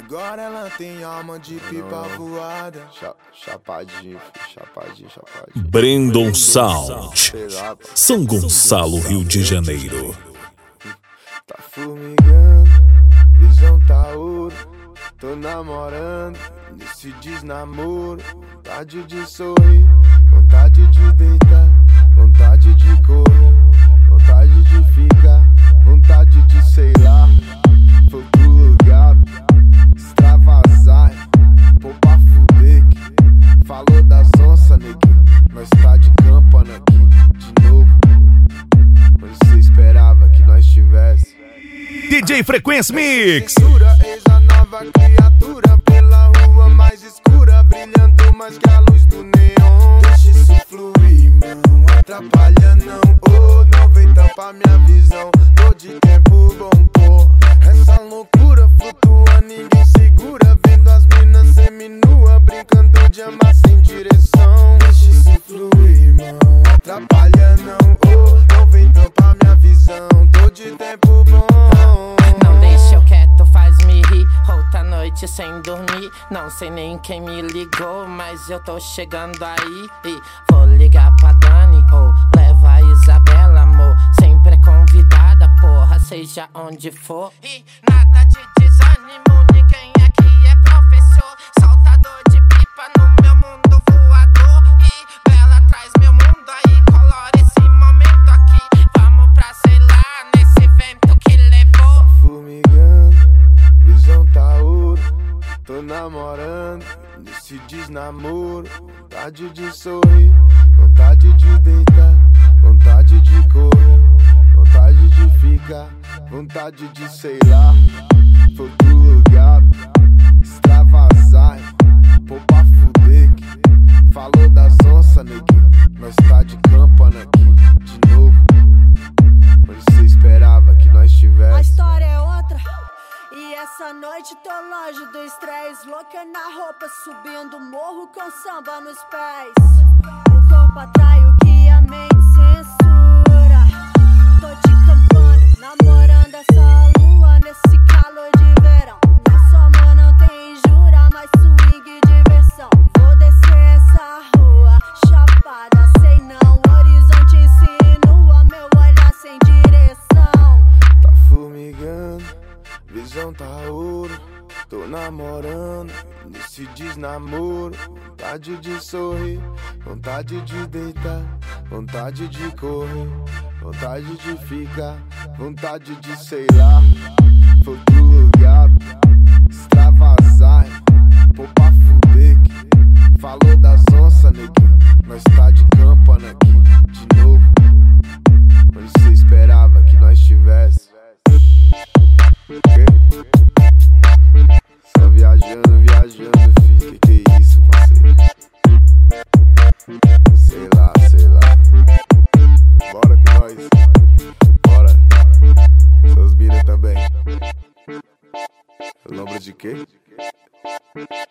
Agora ela tem alma de pipa voada. Chapadinho. Brandon Sound, São Gonçalo, Rio de Janeiro. Tá formigando, visão tá ouro. Tô namorando, nesse desnamoro. Vontade de sorrir, vontade de deitar, vontade de correr, vontade de ficar, vontade de sei lá. Foi pro lugar, extravasar, pô pra fuder. Falou das onças, neguinho, nós tá de campana aqui, de novo. Onde cê esperava que nós tivesse? DJ Frequência Mix. Eis a nova criatura pela rua mais escura, brilhando mais que a luz do neon. Deixa isso fluir, não atrapalha não. Oh, não vem tampar minha visão. Tô de tempo bom, pô. Essa loucura flutua, ninguém segura. Vendo as minas seminua, brincando de amar sem direção. Deixa isso fluir, não atrapalha não. Oh, não vem tampar minha visão. Tô de tempo bom. Não deixa eu quieto, faz-me rir. Outra noite sem dormir. Não sei nem quem me ligou, mas eu tô chegando aí. E vou ligar pra Dani ou leva a Isabela, amor. Sempre é convidada, porra, seja onde for. E nada de desânimo, ninguém aqui é professor. Saltador de pipa no meu mundo voador. E Bela traz meu mundo aí, colore esse momento aqui. Vamos pra, sei lá, nesse vento que levou. Formigando, visão tá ouro. Tô namorando, nesse desnamoro. Vontade de sorrir, vontade de deitar, vontade de correr, vontade de ficar, vontade de sei lá. Foi pro lugar, extravasar, pô pra fuder. Falou das onças, neguinho, nós tá de campana aqui, de novo. Onde cê esperava que nós tivesse? A história é outra. E essa noite tô longe do estresse, louca na roupa, subindo o morro com samba nos pés. O corpo atrai o que a mente censura. Tô de campana, namorando essa lua nesse calor de verão. Nossa amor não tem jura, mas swing e diversão. Vou descer essa rua, chapada, sei não. O horizonte insinua, meu olhar sem direção. Tá formigando, visão tá ouro. Tô namorando, nesse desnamoro. Vontade de sorrir, vontade de deitar, vontade de correr, vontade de ficar, vontade de sei lá. Foi pro lugar, extravasar, pô pra fuder. Falou das onças, neguinho, nós tá de campana aqui, de novo. Onde cê esperava que nós tivesse? Só viajando, fi, que é isso, parceiro? Sei lá. Bora com nós, bora. Seus mina também. Lembra de quê?